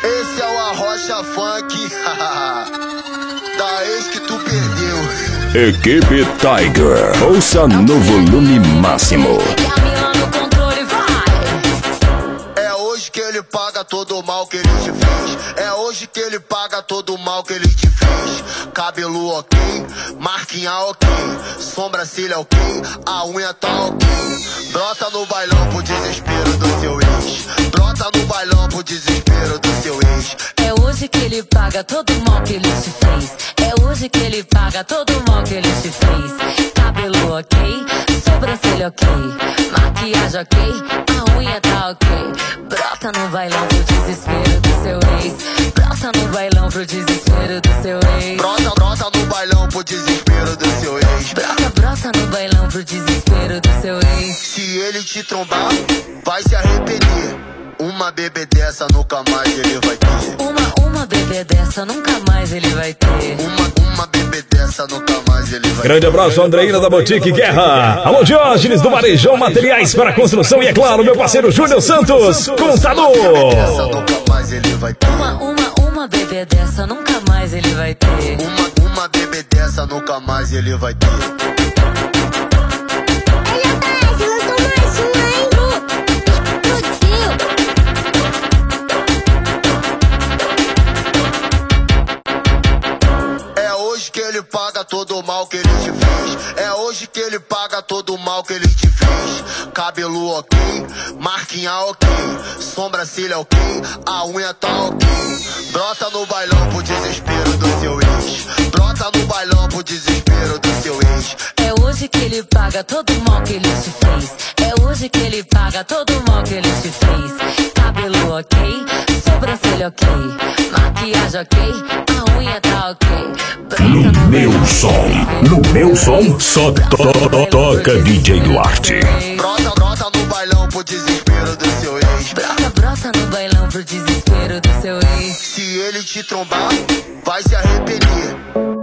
Esse é o Arrocha Funk da ex que tu perdeu. Equipe Tiger, ouça no volume máximo. É hoje que ele paga todo o mal que ele te fez. É hoje que ele paga todo o mal que ele te fez. Cabelo ok, marquinha ok, sobrancelha ok, a unha tá ok. Brota no bailão pro desespero do seu ex. Brota no bailão pro desespero do seu ex. É hoje que ele paga todo o mal que ele te fez. É hoje que ele paga todo o mal que ele te fez. Cabelo ok, sobrancelha ok, maquiagem ok, a unha tá ok. Brota no bailão pro desespero do seu ex. Brota no bailão pro desespero do seu ex. Brota no bailão pro desespero do seu ex. Brota no bailão pro desespero do seu ex. Se ele te trombar, vai se arrepender. Uma bebê dessa nunca mais ele vai ter. Uma bebê dessa nunca mais ele vai ter. Uma bebê dessa nunca mais ele vai ter. Grande abraço, Andreína da Boutique Guerra. Alô, Diógenes do Varejão Materiais para Construção. E é claro, meu parceiro Júnior Santos, contador. Essa nunca mais ele vai ter. Uma bebê dessa nunca mais ele vai ter. Uma bebê dessa nunca mais ele vai ter. É hoje que ele paga todo o mal que ele te fez. É hoje que ele paga todo o mal que ele te fez. Cabelo ok, marquinha ok, sobrancelha ok, a unha tá ok. Brota no bailão pro desespero do seu ex. Brota no bailão pro desespero do seu ex. É hoje que ele paga todo o mal que ele te fez. É hoje que ele paga todo o mal que ele te fez. Cabelo ok, sobrancelha ok, maquiagem ok, a unha tá ok. No meu som, só toca DJ Duarte. Brota no bailão pro desespero do seu ex. Brota no bailão pro desespero do seu ex. Se ele te trombar, vai se arrepender.